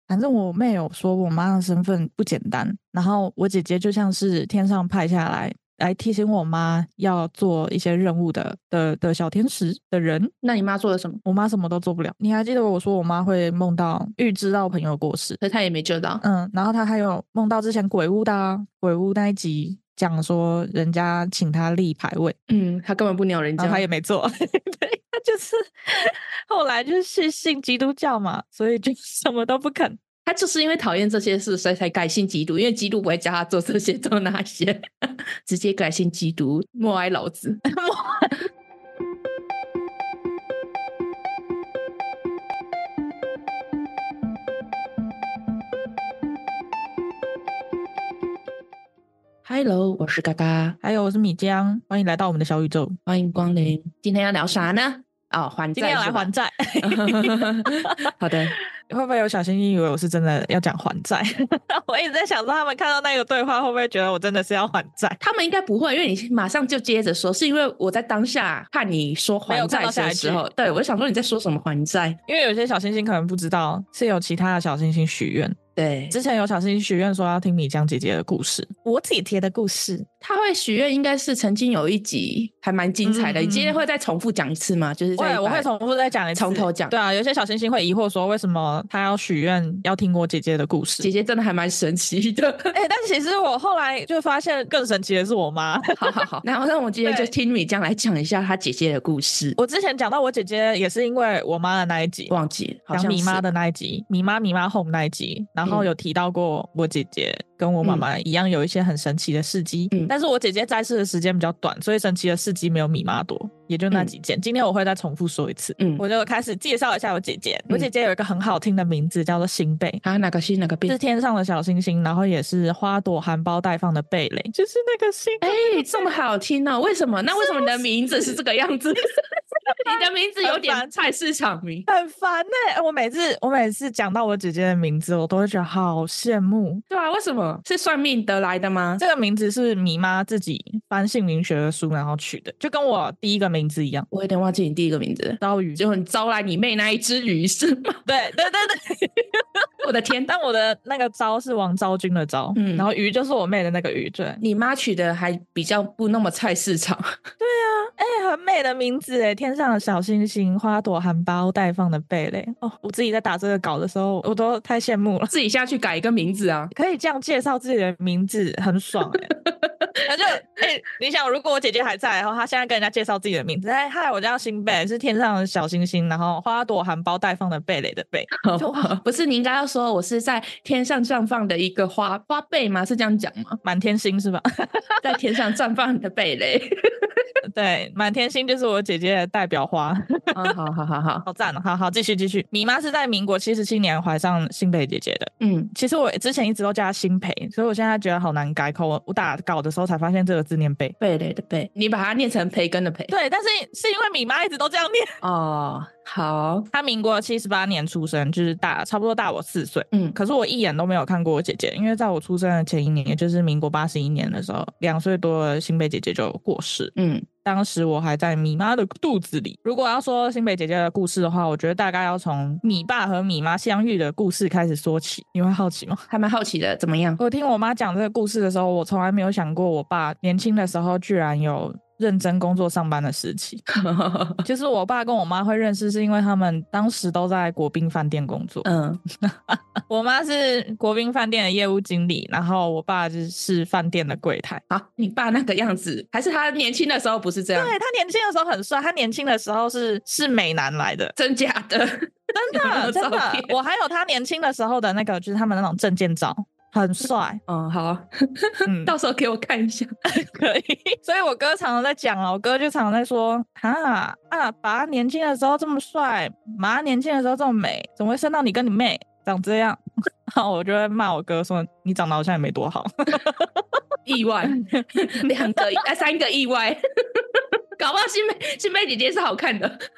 反正我妹有说我妈的身份不简单，然后我姐姐就像是天上派下来提醒我妈要做一些任务的小天使的人。 那你妈做了什么？ 我妈什么都做不了。你还记得我说我妈会梦到预知到朋友过世， 可是她也没救到。 然后她还有梦到之前鬼屋的鬼屋那一集讲说人家请她立牌位， 她根本不鸟人家， 然后她也没做。对，她就是后来就是信基督教嘛，所以就什么都不肯。 他就是因为讨厌这些事，所以才改信基督。因为基督不会教他做这些，做那些，直接改信基督，默哀老子。Hello， 我是嘎嘎， 还有我是米江，欢迎来到我们的小宇宙， 欢迎光临。今天要聊啥呢？还债， 今天要来还债。 好的。 会不会有小星星以为我是真的要讲还债？我一直在想说，他们看到那个对话，会不会觉得我真的是要还债？ 他们应该不会，因为你马上就接着说，是因为我在当下看你说还债的时候，对，我就想说你在说什么还债？ 因为有些小星星可能不知道，是有其他的小星星许愿。 对， 之前有小星星许愿说要听米江姐姐的故事，我姐姐的故事。 她会许愿，应该是曾经有一集还蛮精彩的。你今天会再重复讲一次吗？就是我会重复再讲一次， 从头讲。 对啊，有些小星星会疑惑说，为什么她要许愿要听我姐姐的故事？ 姐姐真的还蛮神奇的。 但其实我后来就发现更神奇的是我妈。 好，然后我今天就听米江来讲一下她姐姐的故事。 我之前讲到我姐姐也是因为我妈的那一集， 忘记讲米妈的那一集，米妈 home 那一集，然后有提到过我姐姐跟我妈妈一样有一些很神奇的事迹，但是我姐姐在世的时间比较短，所以神奇的事迹没有米妈多，也就那几件。今天我会再重复说一次，我就开始介绍一下我姐姐。我姐姐有一个很好听的名字叫做星贝哪个星哪个贝？ 是天上的小星星，然后也是花朵含苞待放的蓓蕾，就是那个星。 这么好听哦！为什么？那为什么你的名字是这个样子？你的名字有点菜市场名， 很烦我每次讲到我姐姐的名字，我都会觉得好羡慕。 对啊，为什么？是算命得来的吗？ 这个名字是米妈自己翻姓名学的书然后取的，就跟我第一个名字一样。 我有点忘记你第一个名字， 刀鱼， 就很招来你妹那一只鱼是吗？ 对。 我的天！ 但我的那个招是王昭君的昭，然后鱼就是我妹的那个鱼。对， 你妈取的还比较不那么菜市场。 对啊，很美的名字天上的小星星，花朵含苞待放的蓓蕾。我自己在打这个稿的时候，我都太羡慕了。 自己下去改一个名字啊， 可以这样介绍自己的名字，很爽那就你想，如果我姐姐还在，然后她现在跟人家介绍自己的名字，嗨，我叫星贝，是天上的小星星，然后花朵含苞待放的蓓蕾的蓓。 不是，你应该要说我是在天上绽放的一个花蓓吗？是这样讲吗？ 满天星是吧？ 在天上绽放的蓓蕾。 对，满天星就是我姐姐的代表花。好赞好，继续。米妈是在民国77年怀上星培姐姐的。其实我之前一直都叫她星培，所以我现在觉得好难改口。我打稿的时候才发现这个字念蓓蕾的蓓，你把它念成培根的培。 对，但是是因为米妈一直都这样念。 好， 她民国78年出生，就是差不多大我4岁。可是我一眼都没有看过我姐姐，因为在我出生的前一年，也就是民国81年的时候，2岁多的星培姐姐就过世。当时我还在米妈的肚子里。如果要说星培姐姐的故事的话，我觉得大概要从米爸和米妈相遇的故事开始说起。你会好奇吗？ 还蛮好奇的，怎么样？ 我听我妈讲这个故事的时候，我从来没有想过我爸年轻的时候居然有认真工作上班的时期。就是我爸跟我妈会认识是因为他们当时都在国宾饭店工作。我妈是国宾饭店的业务经理，然后我爸就是饭店的柜台。 你爸那个样子，还是他年轻的时候不是这样？ 对，他年轻的时候很帅，他年轻的时候是美男来的。 真假的？ 真的，我还有他年轻的时候的那个就是他们那种证件照，很帅。 好，到时候给我看一下。 可以。所以我哥常常在讲我哥就常常在说爸他年轻的时候这么帅，妈年轻的时候这么美，怎么会生到你跟你妹长这样？然后我就会骂我哥说你长得好像也没多好。 意外3个意外。搞不好新妹姐姐是好看的。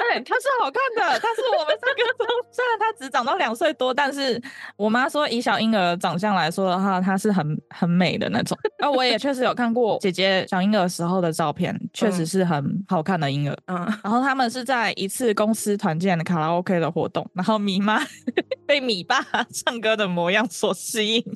对，他是好看的，他是我们三个中，虽然他只长到2岁多，但是我妈说以小婴儿长相来说的话，他是很美的那种。而我也确实有看过姐姐小婴儿时候的照片，确实是很好看的婴儿。然后他们是在一次公司团建的卡拉 OK 的活动，然后米妈被米爸唱歌的模样所吸引。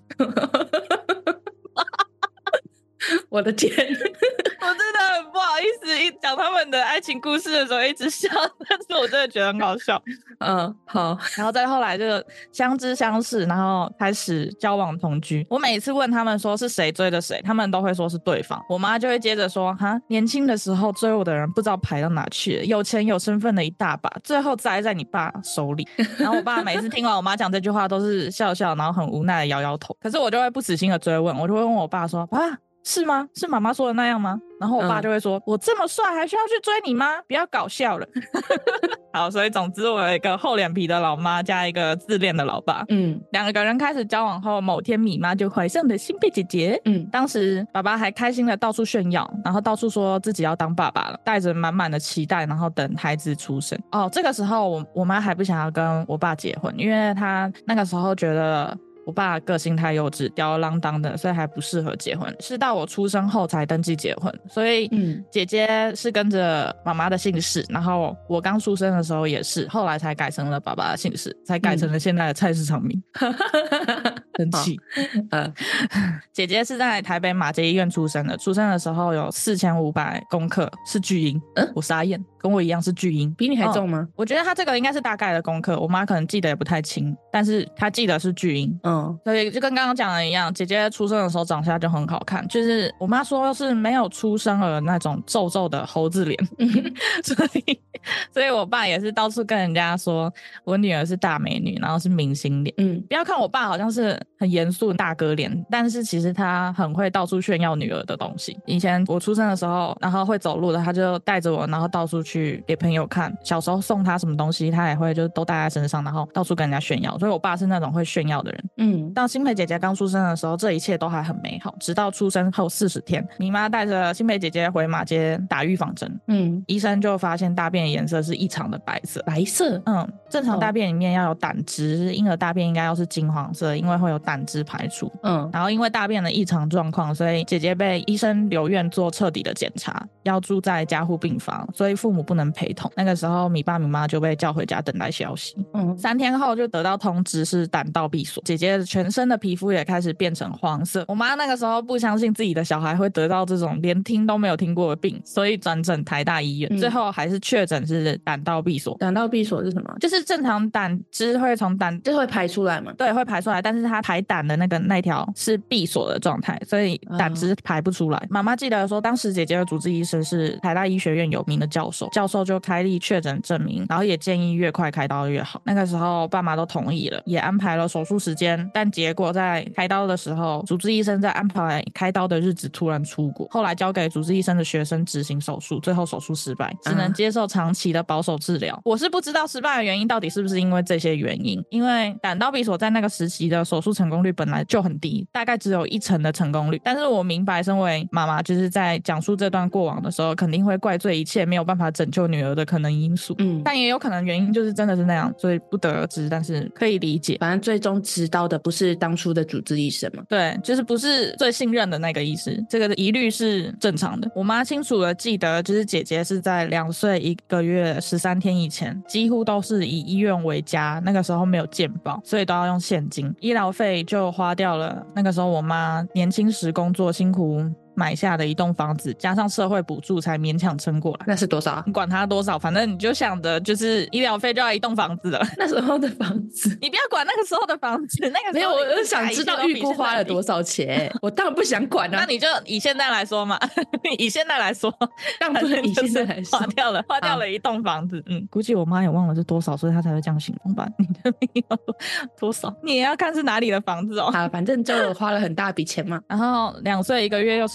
我的天，我真的很不好意思，一讲他们的爱情故事的时候一直笑，但是我真的觉得很好笑。 好。 然后再后来就相知相识，然后开始交往同居。我每次问他们说是谁追的谁，他们都会说是对方。我妈就会接着说，哈，年轻的时候追我的人不知道排到哪去了，有钱有身份的一大把，最后栽在你爸手里。然后我爸每次听完我妈讲这句话都是笑笑，然后很无奈的摇摇头。可是我就会不死心的追问，我就会问我爸说，爸，是吗？是妈妈说的那样吗？然后我爸就会说，我这么帅还需要去追你吗？不要搞笑了。好，所以总之我有一个厚脸皮的老妈加一个自恋的老爸。两个人开始交往后，某天米妈就怀上了新贝姐姐。当时爸爸还开心的到处炫耀，然后到处说自己要当爸爸了，带着满满的期待，然后等孩子出生。这个时候我妈还不想要跟我爸结婚，因为她那个时候觉得我爸个性太幼稚，吊儿郎当的，所以还不适合结婚。是到我出生后才登记结婚，所以姐姐是跟着妈妈的姓氏，然后我刚出生的时候也是，后来才改成了爸爸的姓氏，才改成了现在的菜市场名。生气。姐姐是在台北马偕医院出生的，出生的时候有4500公克，是巨婴。我傻眼，跟我一样是巨婴。 比你还重吗？ 我觉得她这个应该是大概的公克，我妈可能记得也不太清，但是她记得是巨婴。所以就跟刚刚讲的一样，姐姐出生的时候长相就很好看，就是我妈说是没有出生儿那种皱皱的猴子脸。所以我爸也是到处跟人家说我女儿是大美女，然后是明星脸。不要看我爸好像是很严肃的大哥脸，但是其实他很会到处炫耀女儿的东西。以前我出生的时候，然后会走路的，他就带着我，然后到处去给朋友看。小时候送他什么东西，他也会就都带在身上，然后到处跟人家炫耀。所以我爸是那种会炫耀的人。到新培姐姐刚出生的时候，这一切都还很美好，直到出生后40天，米妈带着新培姐姐回马偕打预防针。医生就发现大便的颜色是异常的白色。 白色？ 正常大便里面要有胆汁，婴儿大便应该要是金黄色，因为会有胆汁排出。然后因为大便的异常状况，所以姐姐被医生留院做彻底的检查，要住在加护病房，所以父母不能陪同。那个时候米爸米妈就被叫回家等待消息。3天后就得到通知是胆道闭锁，姐姐全身的皮肤也开始变成黄色。我妈那个时候不相信自己的小孩会得到这种连听都没有听过的病，所以转诊台大医院，最后还是确诊是胆道闭锁。 胆道闭锁是什么？ 就是正常胆汁会从胆就会排出来嘛？ 对，会排出来，但是它排胆的那条是闭锁的状态，所以胆汁排不出来。妈妈记得说当时姐姐的主治医生是台大医学院有名的教授就开立确诊证明，然后也建议越快开刀越好。那个时候爸妈都同意了，也安排了手术时间，但结果在开刀的时候，主治医生在安排开刀的日子突然出国，后来交给主治医生的学生执行手术，最后手术失败，只能接受长期的保守治疗。我是不知道失败的原因到底是不是因为这些原因，因为胆道闭锁在那个时期的手术成功率本来就很低，大概只有1成的成功率。但是我明白身为妈妈就是在讲述这段过往的时候，肯定会怪罪一切没有办法拯救女儿的可能因素。但也有可能原因就是真的是那样，所以不得而知，但是可以理解。 反正最终执刀的不是当初的主治医生嘛？ 对，就是不是最信任的那个医师，这个疑虑是正常的。我妈清楚的记得，就是姐姐是在2岁1个月13天以前，几乎都是以医院为家，那个时候没有健保，所以都要用现金，医疗费就花掉了。那个时候我妈年轻时工作辛苦买下的一栋房子，加上社会补助才勉强撑过来。 那是多少啊？ 你管它多少，反正你就想着就是医疗费就要一栋房子了。 那时候的房子你不要管那个时候的房子，那个时候没有，我就想知道预估花了多少钱。我当然不想管啊。 那你就以现在来说嘛，以现在来说， 当然以现在来说花掉了一栋房子。估计我妈也忘了是多少，所以她才会这样形容吧。你的没有多少，你也要看是哪里的房子哦。 好，反正就花了很大笔钱嘛。 然后2岁1个月又13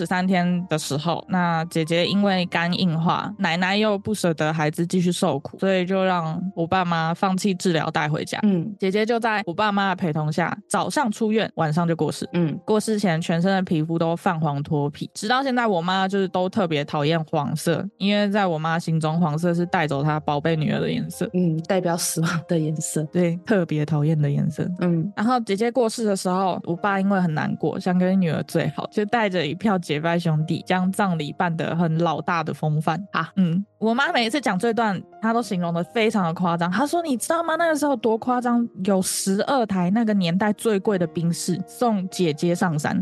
13天的时候，那姐姐因为肝硬化，奶奶又不舍得孩子继续受苦，所以就让我爸妈放弃治疗带回家。姐姐就在我爸妈的陪同下，早上出院，晚上就过世。过世前全身的皮肤都泛黄脱皮，直到现在我妈就是都特别讨厌黄色，因为在我妈心中黄色是带走她宝贝女儿的颜色， 代表死亡的颜色， 对，特别讨厌的颜色。然后姐姐过世的时候，我爸因为很难过，想跟女儿最好，就带着一票结拜兄弟将葬礼办得很老大的风范啊。我妈每一次讲这段她都形容的非常的夸张，她说你知道吗，那个时候多夸张，有12台那个年代最贵的宾士送姐姐上山。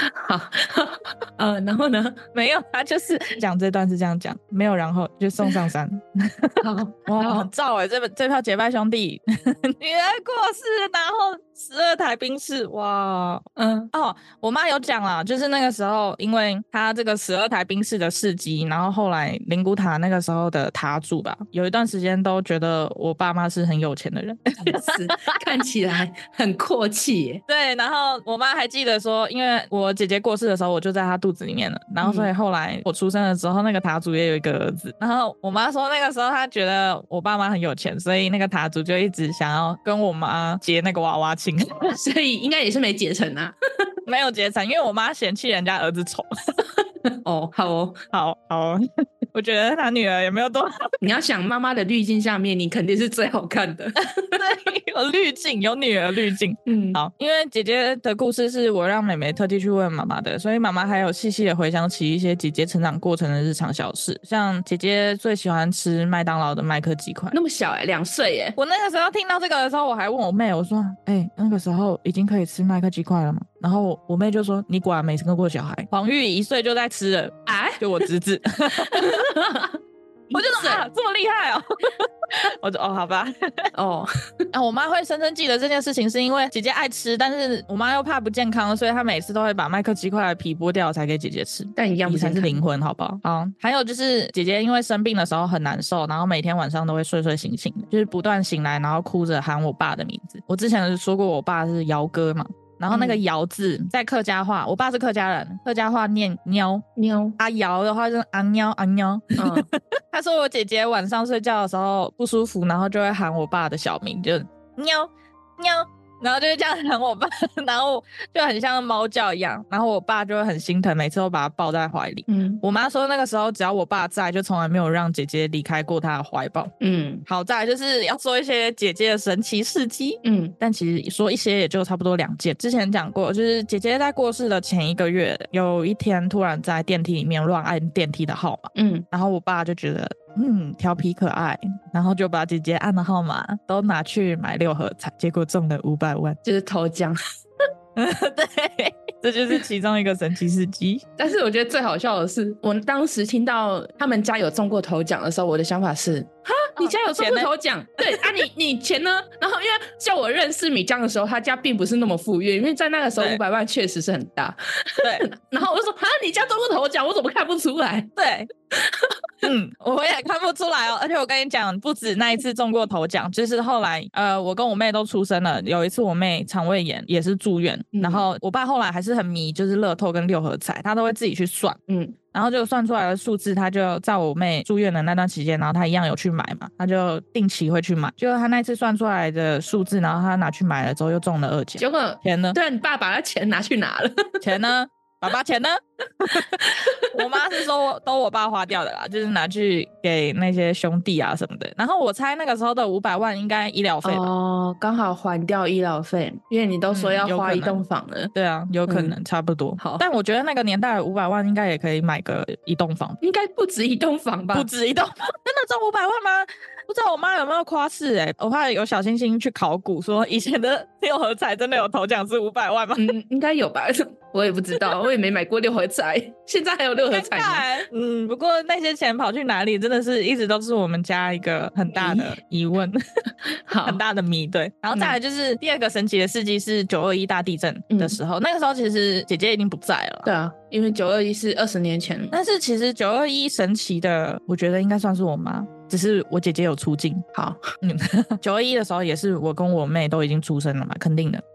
然后呢？ 没有，她就是讲这段是这样讲，没有然后就送上山。哇，很燥欸，这票结拜兄弟女儿过世，然后12台宾士，哇。我妈有讲啦，就是那个时候因为她这个12台宾士的事迹，然后后来灵骨塔那个时候的塔主吧，有一段时间都觉得我爸妈是很有钱的人， 是看起来很阔气耶。 对，然后我妈还记得说，因为我姐姐过世的时候我就在她肚子里面了，然后所以后来我出生的时候那个塔主也有一个儿子，然后我妈说那个时候她觉得我爸妈很有钱，所以那个塔主就一直想要跟我妈结那个娃娃亲。 所以应该也是没结成啊。 没有结成，因为我妈嫌弃人家儿子丑。 好哦， 好我觉得她女儿也没有多好。 你要想妈妈的滤镜下面你肯定是最好看的。 对，有滤镜，有女儿滤镜。好，因为姐姐的故事是我让妹妹特地去问妈妈的，所以妈妈还有细细的回想起一些姐姐成长过程的日常小事，像姐姐最喜欢吃麦当劳的麦克鸡块。 那么小2岁耶。 我那个时候听到这个的时候，我还问我妹，我说那个时候已经可以吃麦克鸡块了吗？然后我妹就说你果然没生过小孩，黄玉1岁就在吃了。就我侄子。我就说这么厉害哦。我就好吧。我妈会深深记得这件事情，是因为姐姐爱吃，但是我妈又怕不健康，所以她每次都会把麦克鸡块的皮剥掉才给姐姐吃。 但一样不健康， 才是灵魂，好不好？好，还有就是姐姐因为生病的时候很难受，然后每天晚上都会睡睡醒醒的，就是不断醒来，然后哭着喊我爸的名字。我之前说过我爸是尧哥嘛，然后那个尧字在客家话，我爸是客家人，客家话念喵，尧的话就是啊喵。他说我姐姐晚上睡觉的时候不舒服，然后就会喊我爸的小名，就喵，然后就是这样喊我爸，然后就很像猫叫一样，然后我爸就会很心疼，每次都把他抱在怀里。我妈说那个时候只要我爸在，就从来没有让姐姐离开过他的怀抱。好，再来就是要说一些姐姐的神奇事迹。但其实说一些也就差不多2件。之前讲过，就是姐姐在过世的前1个月，有一天突然在电梯里面乱按电梯的号码。然后我爸就觉得调皮可爱，然后就把姐姐按的号码都拿去买6合彩，结果中了500万， 就是头奖。 对，这就是其中一个神奇事迹。 但是我觉得最好笑的是，我当时听到他们家有中过头奖的时候，我的想法是哈，你家有中过头奖？对啊，你钱呢？然后因为叫我认识米江的时候，他家并不是那么富裕，因为在那个时候500万确实是很大。对，然后我就说哈，你家中过头奖，我怎么看不出来？ 对。我也看不出来哦。而且我跟你讲，不止那一次中过头奖，就是后来我跟我妹都出生了，有一次我妹肠胃炎也是住院，然后我爸后来还是很迷就是乐透跟6合彩，他都会自己去算。然后就算出来的数字，他就在我妹住院的那段期间，然后他一样有去买嘛，他就定期会去买。就他那一次算出来的数字，然后他拿去买了之后又中了2奖。 结果钱呢？ 对，你爸把他钱拿去拿了。 钱呢？爸爸钱呢？我妈是说都我爸花掉的啦，就是拿去给那些兄弟啊什么的。然后我猜那个时候的500万应该医疗费吧。 刚好还掉医疗费，因为你都说要花1栋房了。 对啊，有可能差不多。好，但我觉得那个年代的500万应该也可以买个1栋房， 应该不止1栋房吧？ 不止1栋房，真的中500万吗？不知道我妈有没有夸饰我怕有小星星去考古说以前的6合彩真的有头奖是500万吗？ 应该有吧。我也不知道，我也没买过6合彩，现在还有6合彩吗？ 不过那些钱跑去哪里，真的是一直都是我们家一个很大的疑问。很大的谜。对，然后再来就是第2个神奇的事迹是921大地震的时候，那个时候其实姐姐已经不在了。 对啊，因为921是20年前， 但是其实921神奇的，我觉得应该算是我妈，只是我姐姐有出镜。好，921的时候也是我跟我妹都已经出生了嘛，肯定的。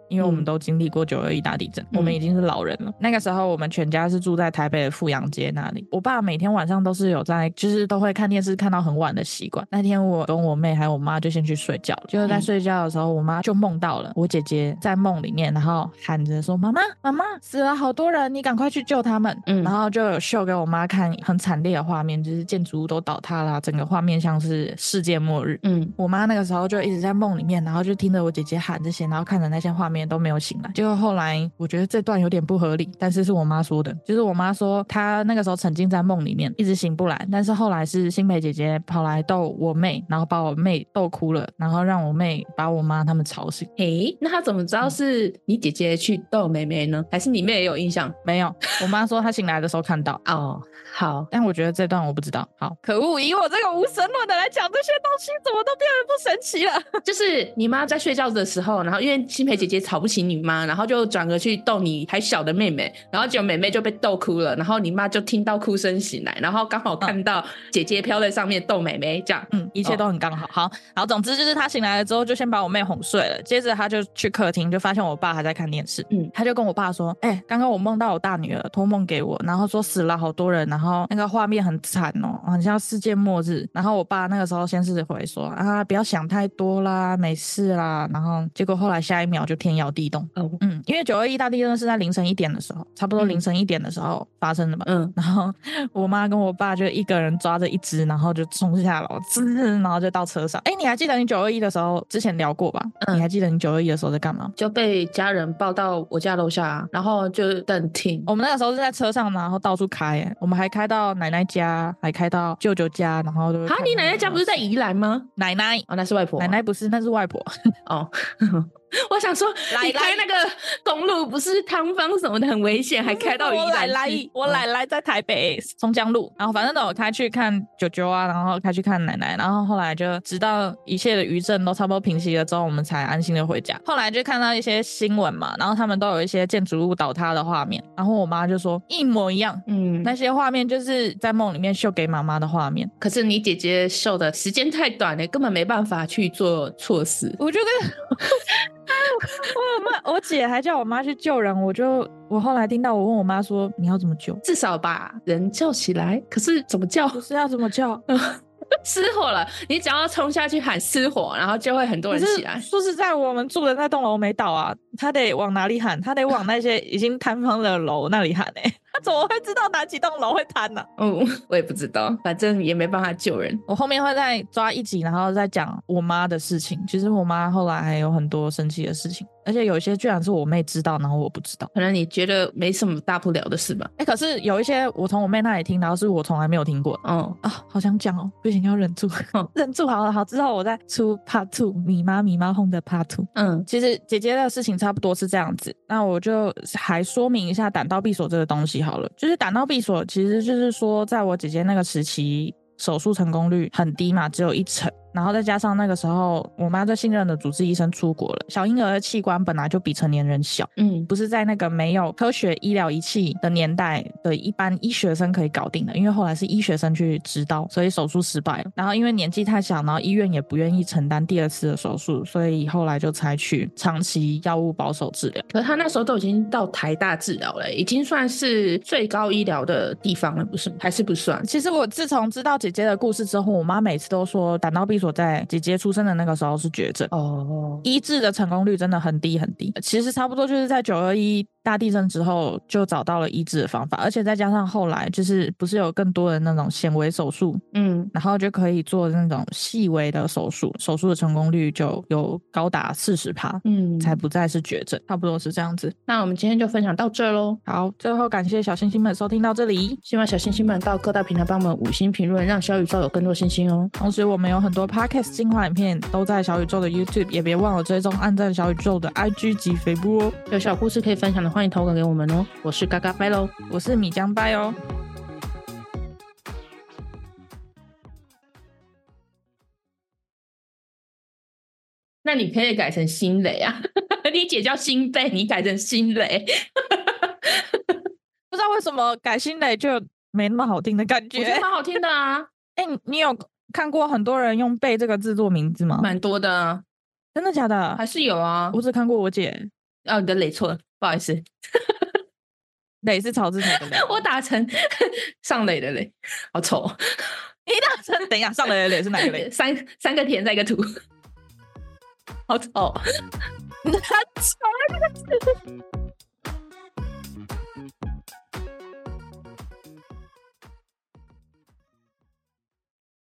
因为我们都经历过921大地震，我们已经是老人了。那个时候我们全家是住在台北的富阳街那里，我爸每天晚上都是有在就是都会看电视看到很晚的习惯。那天我跟我妹还有我妈就先去睡觉，就是在睡觉的时候我妈就梦到了我姐姐在梦里面，然后喊着说妈妈妈妈死了好多人，你赶快去救他们。然后就有秀给我妈看很惨烈的画面，就是建筑物都倒塌啦，整个画面像是世界末日。我妈那个时候就一直在梦里面，然后就听着我姐姐喊这些，然后看着那些画面都没有醒来。结果后来我觉得这段有点不合理，但是是我妈说的，就是我妈说她那个时候沉浸在梦里面一直醒不来，但是后来是新培姐姐跑来逗我妹，然后把我妹逗哭了，然后让我妹把我妈他们吵醒。 那她怎么知道是你姐姐去逗妹妹呢？还是你妹也有印象？ 没有，我妈说她醒来的时候看到。 哦，好， 但我觉得这段我不知道。好，可恶，以我这个无神论的来讲，这些东西怎么都变得不神奇了。 就是你妈在睡觉的时候，然后因为新培姐姐吵不起你妈，然后就转而去逗你还小的妹妹，然后结果妹妹就被逗哭了，然后你妈就听到哭声醒来，然后刚好看到姐姐飘在上面逗妹妹，这样， 一切都很刚好。好，总之就是她醒来了之后就先把我妹哄睡了，接着她就去客厅，就发现我爸还在看电视。她就跟我爸说，刚刚我梦到我大女儿托梦给我，然后说死了好多人，然后那个画面很惨哦，很像世界末日。然后我爸那个时候先是回说啊，不要想太多啦，没事啦。然后结果后来下一秒就天摇地动。因为921大地震是在凌晨1点的时候，差不多凌晨1点的时候发生的吧。然后我妈跟我爸就一个人抓着一只，然后就冲下楼，然后就到车上。你还记得你921的时候之前聊过吧？你还记得你921的时候在干嘛？ 就被家人抱到我家楼下，然后就等停。 我们那个时候是在车上，然后到处开，我们还开到奶奶家，还开到舅舅家，然后就你奶奶家不是在宜兰吗？ 奶奶那是外婆。 奶奶不是，那是外婆。 我想说你开那个公路不是汤方什么的很危险，还开到宜兰去。 我奶奶在台北松江路，然后反正都有开去看舅舅啊，然后开去看奶奶，然后后来就直到一切的余震都差不多平息了之后，我们才安心的回家。后来就看到一些新闻嘛，然后他们都有一些建筑物倒塌的画面，然后我妈就说一模一样，那些画面就是在梦里面秀给妈妈的画面。 可是你姐姐秀的时间太短了，根本没办法去做措施。 我就跟我姐还叫我妈去救人，我后来听到，我问我妈说你要怎么救？ 至少把人叫起来。可是怎么叫？ 不是要怎么叫？ 失火了，你只要冲下去喊失火，然后就会很多人起来。 说实在，我们住的那栋楼没倒啊，他得往哪里喊？他得往那些已经坍方的楼那里喊他怎么会知道哪几栋楼会坍呢？ 我也不知道，反正也没办法救人。 我后面会再抓一集，然后再讲我妈的事情。其实我妈后来还有很多生气的事情，而且有一些居然是我妹知道，然后我不知道。 可能你觉得没什么大不了的事吧？ 可是有一些我从我妹那里听到是我从来没有听过。好想讲哦，不行，要忍住。忍住好了，好，之后我再出 Part 2， 米妈哄的 Part 2。其实姐姐的事情差不多是这样子，那我就还说明一下胆道闭锁这个东西好了。就是胆道闭锁其实就是说在我姐姐那个时期手术成功率很低嘛，只有1成，然后再加上那个时候我妈最信任的主治医生出国了，小婴儿的器官本来就比成年人小，不是在那个没有科学医疗仪器的年代的一般医学生可以搞定的，因为后来是医学生去指导，所以手术失败了。然后因为年纪太小，然后医院也不愿意承担第2次的手术，所以后来就采取长期药物保守治疗。 可是他那时候都已经到台大治疗了，已经算是最高医疗的地方了，不是？还是不算？ 其实我自从知道姐姐的故事之后，我妈每次都说胆道闭锁在姐姐出生的那个时候是绝症，医治的成功率真的很低很低。其实差不多就是在921大地震之后就找到了医治的方法，而且再加上后来就是不是有更多的那种显微手术，然后就可以做那种细微的手术，手术的成功率就有高达40%，才不再是绝症，差不多是这样子。 那我们今天就分享到这咯。 好，最后感谢小星星们收听到这里， 希望小星星们到各大平台帮我们5星评论，让小宇宙有更多星星哦。 同时我们有很多 podcast 精华影片都在小宇宙的 YouTube， 也别忘了追踪按赞小宇宙的 IG 及肥布哦。 有小故事可以分享的，欢迎投稿给我们哦。我是嘎嘎拜咯， 我是米浆拜哦。 那你可以改成新雷啊你姐叫新贝，你改成新雷不知道为什么改新雷就没那么好听的感觉。 我觉得蛮好听的啊你有看过很多人用贝这个字做名字吗？ 蛮多的啊。 真的假的？ 还是有啊， 我只看过我姐哦，你的磊错了，不好意思。 磊是草字头的磊， 我打成上磊的磊，好丑。 你打成等一下，上磊的磊是哪个磊？ 三个田在一个土，好丑。 很丑那个字。